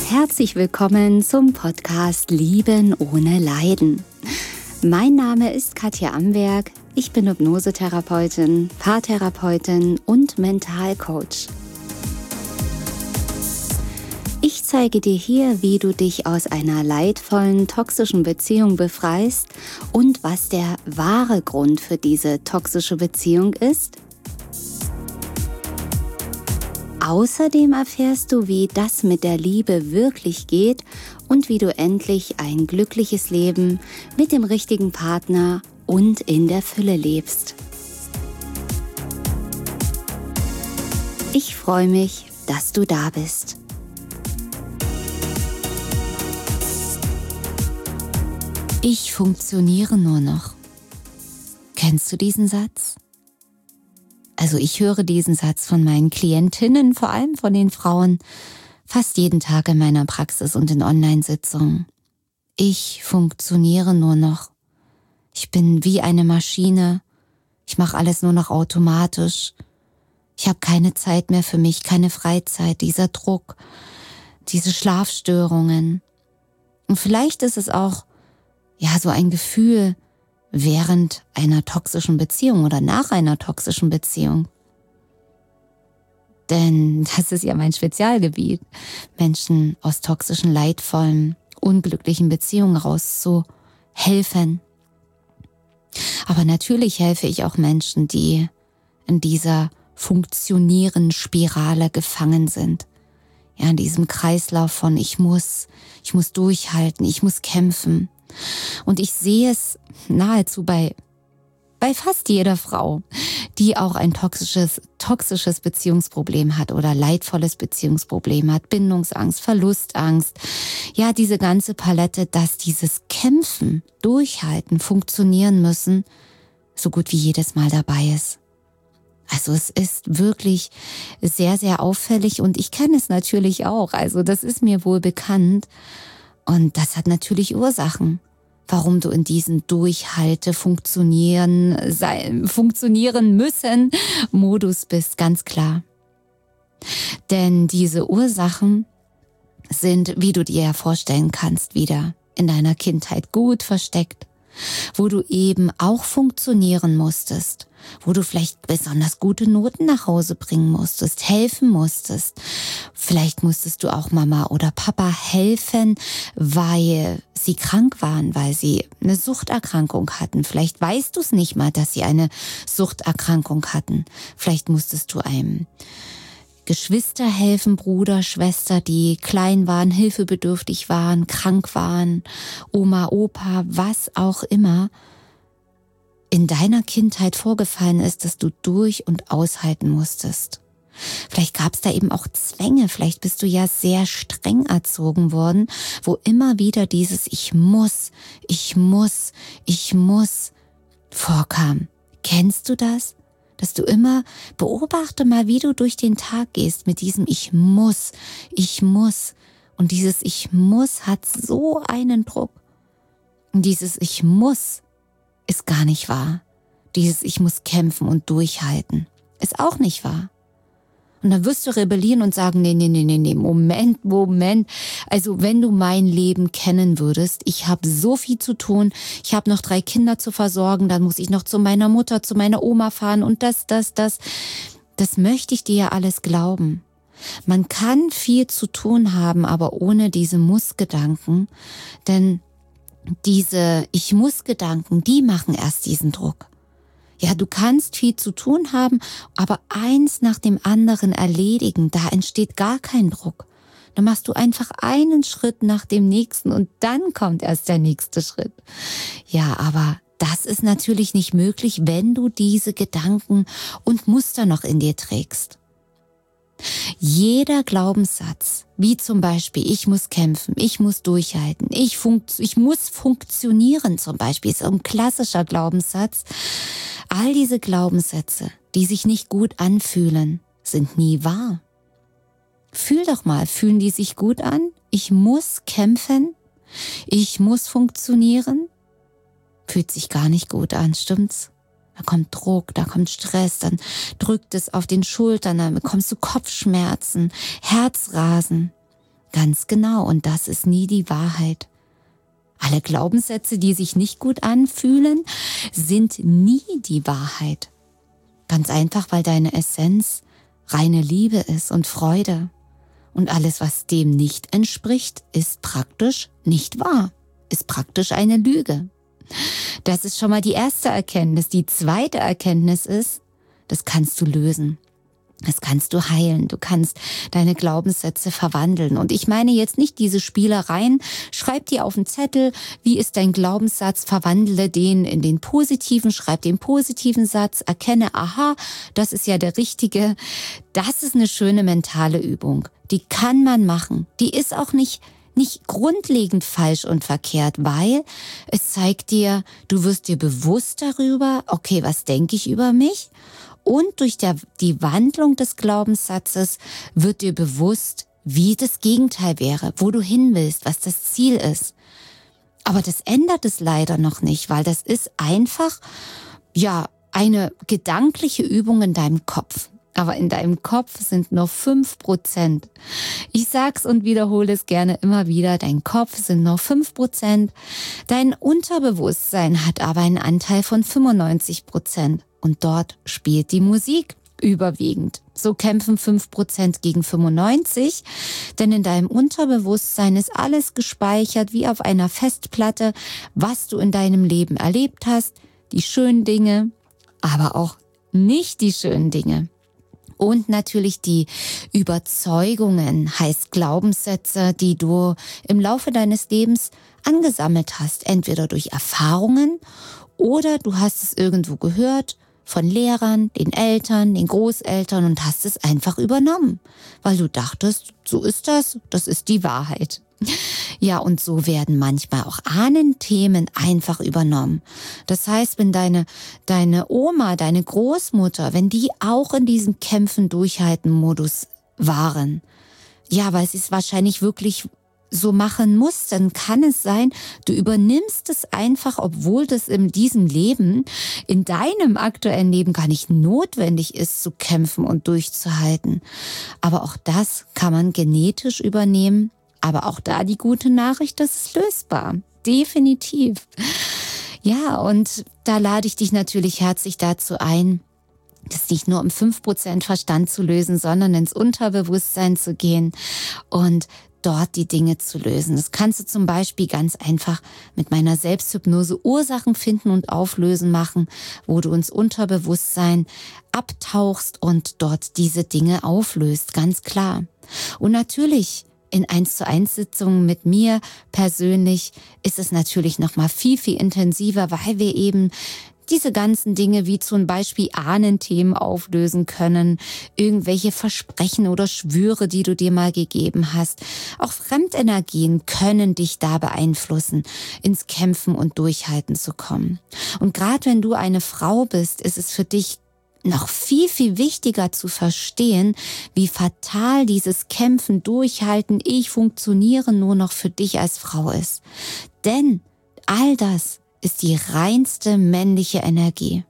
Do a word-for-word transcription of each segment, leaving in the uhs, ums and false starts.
Herzlich willkommen zum Podcast Lieben ohne Leiden. Mein Name ist Katja Amberg, ich bin Hypnosetherapeutin, Paartherapeutin und Mentalcoach. Ich zeige dir hier, wie du dich aus einer leidvollen, toxischen Beziehung befreist und was der wahre Grund für diese toxische Beziehung ist. Außerdem erfährst du, wie das mit der Liebe wirklich geht und wie du endlich ein glückliches Leben mit dem richtigen Partner und in der Fülle lebst. Ich freue mich, dass du da bist. Ich funktioniere nur noch. Kennst du diesen Satz? Also ich höre diesen Satz von meinen Klientinnen, vor allem von den Frauen, fast jeden Tag in meiner Praxis und in Online-Sitzungen. Ich funktioniere nur noch. Ich bin wie eine Maschine. Ich mache alles nur noch automatisch. Ich habe keine Zeit mehr für mich, keine Freizeit, dieser Druck, diese Schlafstörungen. Und vielleicht ist es auch ja so ein Gefühl, während einer toxischen Beziehung oder nach einer toxischen Beziehung. Denn das ist ja mein Spezialgebiet, Menschen aus toxischen, leidvollen, unglücklichen Beziehungen rauszuhelfen. Aber natürlich helfe ich auch Menschen, die in dieser funktionierenden Spirale gefangen sind. Ja, in diesem Kreislauf von ich muss, ich muss durchhalten, ich muss kämpfen. Und ich sehe es nahezu bei, bei fast jeder Frau, die auch ein toxisches, toxisches Beziehungsproblem hat oder leidvolles Beziehungsproblem hat, Bindungsangst, Verlustangst. Ja, diese ganze Palette, dass dieses Kämpfen, Durchhalten, funktionieren müssen, so gut wie jedes Mal dabei ist. Also es ist wirklich sehr, sehr auffällig und ich kenne es natürlich auch. Also das ist mir wohl bekannt. Und das hat natürlich Ursachen, warum du in diesen Durchhalte funktionieren, sein, funktionieren müssen Modus bist, ganz klar. Denn diese Ursachen sind, wie du dir ja vorstellen kannst, wieder in deiner Kindheit gut versteckt, wo du eben auch funktionieren musstest, wo du vielleicht besonders gute Noten nach Hause bringen musstest, helfen musstest. Vielleicht musstest du auch Mama oder Papa helfen, weil sie krank waren, weil sie eine Suchterkrankung hatten. Vielleicht weißt du es nicht mal, dass sie eine Suchterkrankung hatten. Vielleicht musstest du einem Geschwister helfen, Bruder, Schwester, die klein waren, hilfebedürftig waren, krank waren, Oma, Opa, was auch immer in deiner Kindheit vorgefallen ist, dass du durch und aushalten musstest. Vielleicht gab es da eben auch Zwänge, vielleicht bist du ja sehr streng erzogen worden, wo immer wieder dieses Ich muss, ich muss, ich muss vorkam. Kennst du das? Dass du immer, beobachte mal, wie du durch den Tag gehst mit diesem Ich muss, ich muss. Und dieses Ich muss hat so einen Druck. Und dieses Ich muss ist gar nicht wahr. Dieses Ich muss kämpfen und durchhalten ist auch nicht wahr. Und dann wirst du rebellieren und sagen, nee, nee, nee, nee, nee, Moment, Moment. Also wenn du mein Leben kennen würdest, ich habe so viel zu tun, ich habe noch drei Kinder zu versorgen, dann muss ich noch zu meiner Mutter, zu meiner Oma fahren und das, das, das. Das möchte ich dir ja alles glauben. Man kann viel zu tun haben, aber ohne diese Muss-Gedanken, denn diese Ich-muss-Gedanken, die machen erst diesen Druck. Ja, du kannst viel zu tun haben, aber eins nach dem anderen erledigen, da entsteht gar kein Druck. Dann machst du einfach einen Schritt nach dem nächsten und dann kommt erst der nächste Schritt. Ja, aber das ist natürlich nicht möglich, wenn du diese Gedanken und Muster noch in dir trägst. Jeder Glaubenssatz, wie zum Beispiel, ich muss kämpfen, ich muss durchhalten, ich, funkt, ich muss funktionieren zum Beispiel, ist ein klassischer Glaubenssatz. All diese Glaubenssätze, die sich nicht gut anfühlen, sind nie wahr. Fühl doch mal, fühlen die sich gut an? Ich muss kämpfen, ich muss funktionieren. Fühlt sich gar nicht gut an, stimmt's? Da kommt Druck, da kommt Stress, dann drückt es auf den Schultern, dann bekommst du Kopfschmerzen, Herzrasen. Ganz genau, und das ist nie die Wahrheit. Alle Glaubenssätze, die sich nicht gut anfühlen, sind nie die Wahrheit. Ganz einfach, weil deine Essenz reine Liebe ist und Freude. Und alles, was dem nicht entspricht, ist praktisch nicht wahr, ist praktisch eine Lüge. Das ist schon mal die erste Erkenntnis. Die zweite Erkenntnis ist, das kannst du lösen. Das kannst du heilen, du kannst deine Glaubenssätze verwandeln. Und ich meine jetzt nicht diese Spielereien, schreib dir auf den Zettel, wie ist dein Glaubenssatz, verwandle den in den positiven, schreib den positiven Satz, erkenne, aha, das ist ja der richtige. Das ist eine schöne mentale Übung, die kann man machen. Die ist auch nicht, nicht grundlegend falsch und verkehrt, weil es zeigt dir, du wirst dir bewusst darüber, okay, was denke ich über mich? Und durch der, die Wandlung des Glaubenssatzes wird dir bewusst, wie das Gegenteil wäre, wo du hin willst, was das Ziel ist. Aber das ändert es leider noch nicht, weil das ist einfach, ja, eine gedankliche Übung in deinem Kopf. Aber in deinem Kopf sind nur fünf Prozent. Ich sag's und wiederhole es gerne immer wieder, dein Kopf sind nur fünf Prozent. Dein Unterbewusstsein hat aber einen Anteil von fünfundneunzig Prozent. Und dort spielt die Musik überwiegend. So kämpfen fünf Prozent gegen fünfundneunzig, denn in deinem Unterbewusstsein ist alles gespeichert wie auf einer Festplatte, was du in deinem Leben erlebt hast, die schönen Dinge, aber auch nicht die schönen Dinge. Und natürlich die Überzeugungen, heißt Glaubenssätze, die du im Laufe deines Lebens angesammelt hast, entweder durch Erfahrungen oder du hast es irgendwo gehört, von Lehrern, den Eltern, den Großeltern und hast es einfach übernommen, weil du dachtest, so ist das, das ist die Wahrheit. Ja, und so werden manchmal auch Ahnenthemen einfach übernommen. Das heißt, wenn deine, deine Oma, deine Großmutter, wenn die auch in diesem Kämpfen-Durchhalten-Modus waren, ja, weil sie es wahrscheinlich wirklich so machen muss, dann kann es sein, du übernimmst es einfach, obwohl das in diesem Leben, in deinem aktuellen Leben gar nicht notwendig ist, zu kämpfen und durchzuhalten. Aber auch das kann man genetisch übernehmen. Aber auch da die gute Nachricht, das ist lösbar. Definitiv. Ja, und da lade ich dich natürlich herzlich dazu ein, das nicht nur um fünf Prozent Verstand zu lösen, sondern ins Unterbewusstsein zu gehen und dort die Dinge zu lösen. Das kannst du zum Beispiel ganz einfach mit meiner Selbsthypnose Ursachen finden und auflösen machen, wo du ins Unterbewusstsein abtauchst und dort diese Dinge auflöst, ganz klar. Und natürlich in eins zu eins Sitzungen mit mir persönlich ist es natürlich noch mal viel, viel intensiver, weil wir eben diese ganzen Dinge wie zum Beispiel Ahnenthemen auflösen können, irgendwelche Versprechen oder Schwüre, die du dir mal gegeben hast. Auch Fremdenergien können dich da beeinflussen, ins Kämpfen und Durchhalten zu kommen. Und gerade wenn du eine Frau bist, ist es für dich noch viel, viel wichtiger zu verstehen, wie fatal dieses Kämpfen, Durchhalten, ich funktioniere nur noch für dich als Frau ist. Denn all das ist die reinste männliche Energie.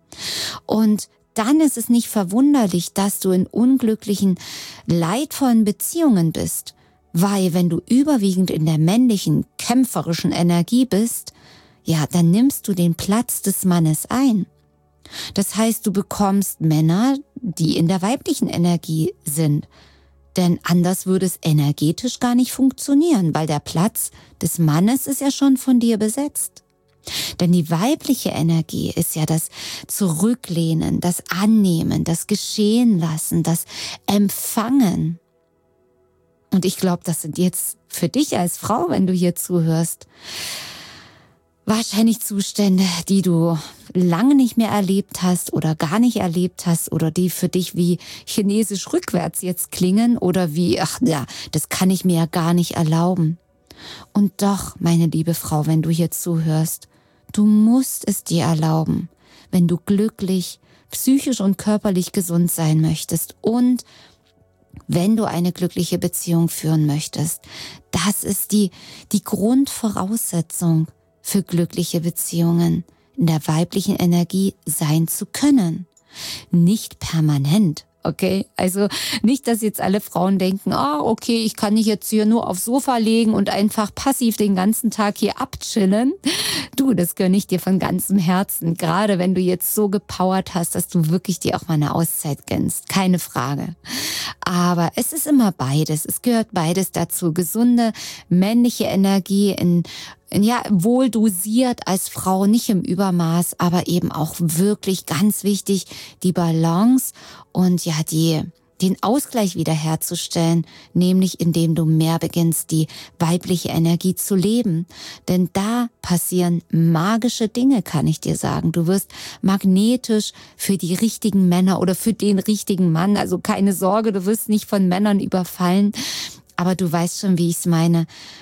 Und dann ist es nicht verwunderlich, dass du in unglücklichen, leidvollen Beziehungen bist, weil wenn du überwiegend in der männlichen, kämpferischen Energie bist, ja, dann nimmst du den Platz des Mannes ein. Das heißt, du bekommst Männer, die in der weiblichen Energie sind. Denn anders würde es energetisch gar nicht funktionieren, weil der Platz des Mannes ist ja schon von dir besetzt. Denn die weibliche Energie ist ja das Zurücklehnen, das Annehmen, das Geschehen lassen, das Empfangen. Und ich glaube, das sind jetzt für dich als Frau, wenn du hier zuhörst, wahrscheinlich Zustände, die du lange nicht mehr erlebt hast oder gar nicht erlebt hast oder die für dich wie chinesisch rückwärts jetzt klingen oder wie, ach ja, das kann ich mir ja gar nicht erlauben. Und doch, meine liebe Frau, wenn du hier zuhörst, du musst es dir erlauben, wenn du glücklich, psychisch und körperlich gesund sein möchtest und wenn du eine glückliche Beziehung führen möchtest. Das ist die, die Grundvoraussetzung für glückliche Beziehungen, in der weiblichen Energie sein zu können. Nicht permanent, Okay, also nicht, dass jetzt alle Frauen denken, ah, okay, ich kann mich jetzt hier nur aufs Sofa legen und einfach passiv den ganzen Tag hier abchillen. Du, das gönne ich dir von ganzem Herzen. Gerade wenn du jetzt so gepowert hast, dass du wirklich dir auch mal eine Auszeit gönnst. Keine Frage. Aber es ist immer beides. Es gehört beides dazu. Gesunde männliche Energie in ja, wohl dosiert als Frau, nicht im Übermaß, aber eben auch wirklich ganz wichtig, die Balance und ja, die, den Ausgleich wiederherzustellen, nämlich indem du mehr beginnst, die weibliche Energie zu leben. Denn da passieren magische Dinge, kann ich dir sagen. Du wirst magnetisch für die richtigen Männer oder für den richtigen Mann. Also keine Sorge, du wirst nicht von Männern überfallen. Aber du weißt schon, wie ich es meine.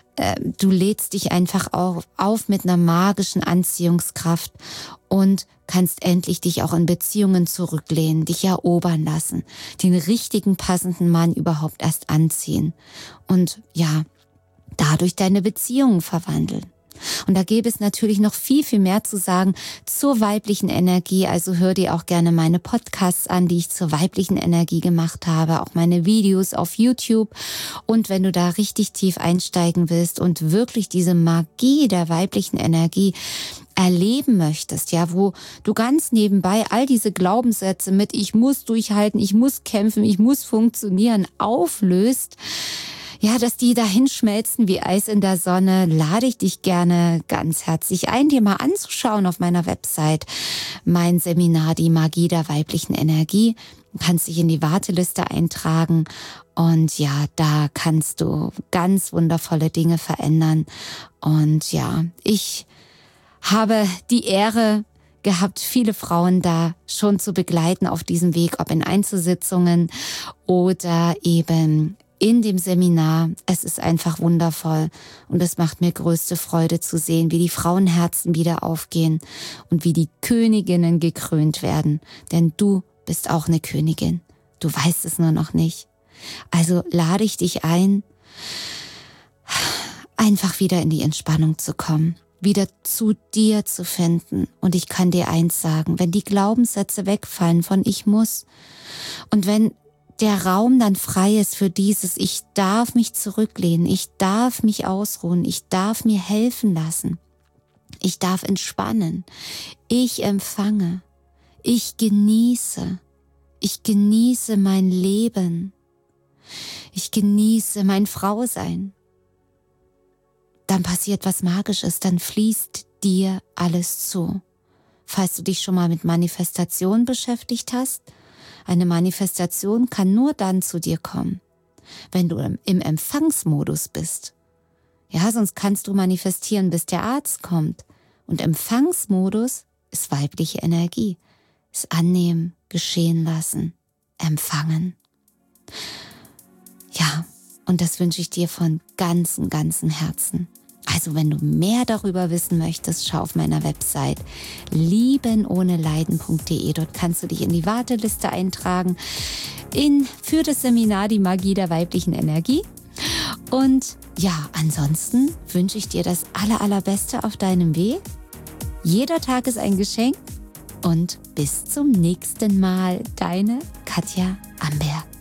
Du lädst dich einfach auf, auf mit einer magischen Anziehungskraft und kannst endlich dich auch in Beziehungen zurücklehnen, dich erobern lassen, den richtigen, passenden Mann überhaupt erst anziehen und ja, dadurch deine Beziehungen verwandeln. Und da gäbe es natürlich noch viel, viel mehr zu sagen zur weiblichen Energie. Also hör dir auch gerne meine Podcasts an, die ich zur weiblichen Energie gemacht habe, auch meine Videos auf YouTube. Und wenn du da richtig tief einsteigen willst und wirklich diese Magie der weiblichen Energie erleben möchtest, ja, wo du ganz nebenbei all diese Glaubenssätze mit ich muss durchhalten, ich muss kämpfen, ich muss funktionieren, auflöst, ja, dass die dahin schmelzen wie Eis in der Sonne, lade ich dich gerne ganz herzlich ein, dir mal anzuschauen auf meiner Website. Mein Seminar, die Magie der weiblichen Energie. Du kannst dich in die Warteliste eintragen und ja, da kannst du ganz wundervolle Dinge verändern. Und ja, ich habe die Ehre gehabt, viele Frauen da schon zu begleiten auf diesem Weg, ob in Einzelsitzungen oder eben in dem Seminar. Es ist einfach wundervoll und es macht mir größte Freude zu sehen, wie die Frauenherzen wieder aufgehen und wie die Königinnen gekrönt werden. Denn du bist auch eine Königin. Du weißt es nur noch nicht. Also lade ich dich ein, einfach wieder in die Entspannung zu kommen, wieder zu dir zu finden. Und ich kann dir eins sagen, wenn die Glaubenssätze wegfallen von ich muss und wenn der Raum dann frei ist für dieses, ich darf mich zurücklehnen, ich darf mich ausruhen, ich darf mir helfen lassen, ich darf entspannen, ich empfange, ich genieße, ich genieße mein Leben, ich genieße mein Frausein, dann passiert was Magisches, dann fließt dir alles zu. Falls du dich schon mal mit Manifestation beschäftigt hast, eine Manifestation kann nur dann zu dir kommen, wenn du im Empfangsmodus bist. Ja, sonst kannst du manifestieren, bis der Arzt kommt. Und Empfangsmodus ist weibliche Energie. Ist annehmen, geschehen lassen, empfangen. Ja, und das wünsche ich dir von ganzem, ganzem Herzen. Also wenn du mehr darüber wissen möchtest, schau auf meiner Website liebenohneleiden punkt de. Dort kannst du dich in die Warteliste eintragen in, für das Seminar Die Magie der weiblichen Energie. Und ja, ansonsten wünsche ich dir das aller, allerbeste auf deinem Weg. Jeder Tag ist ein Geschenk und bis zum nächsten Mal. Deine Katja Amberg.